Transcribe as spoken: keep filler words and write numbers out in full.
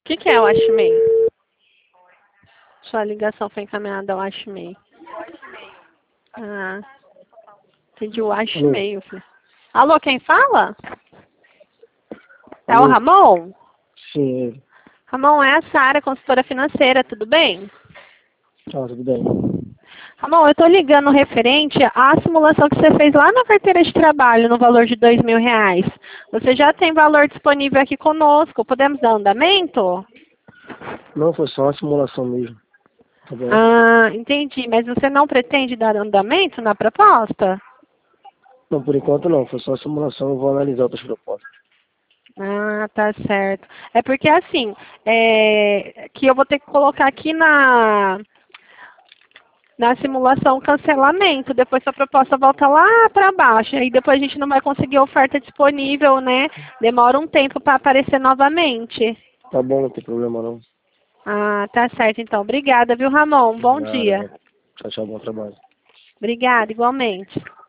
que, que é o Ashmei? Sua ligação foi encaminhada ao Ashmei. Ah, entendi o Ashmei. Eu falei. Alô, quem fala? É o Alô? Ramon? Sim, ele. Ramon, é a Sara, consultora financeira, tudo bem? Ah, tudo bem. Ramon, eu estou ligando referente à simulação que você fez lá na carteira de trabalho, no valor de dois mil reais. Você já tem valor disponível aqui conosco, podemos dar andamento? Não, foi só uma simulação mesmo. Tá bom? Ah, entendi, mas você não pretende dar andamento na proposta? Não, por enquanto não, foi só uma simulação, eu vou analisar outras propostas. Ah, tá certo. É porque assim, é, que eu vou ter que colocar aqui na, na simulação cancelamento, depois sua proposta volta lá para baixo, aí depois a gente não vai conseguir oferta disponível, né? Demora um tempo para aparecer novamente. Tá bom, não tem problema não. Ah, tá certo então. Obrigada, viu, Ramon? Bom Nada, dia. né? Tchau, tchau, bom trabalho. Obrigada, igualmente.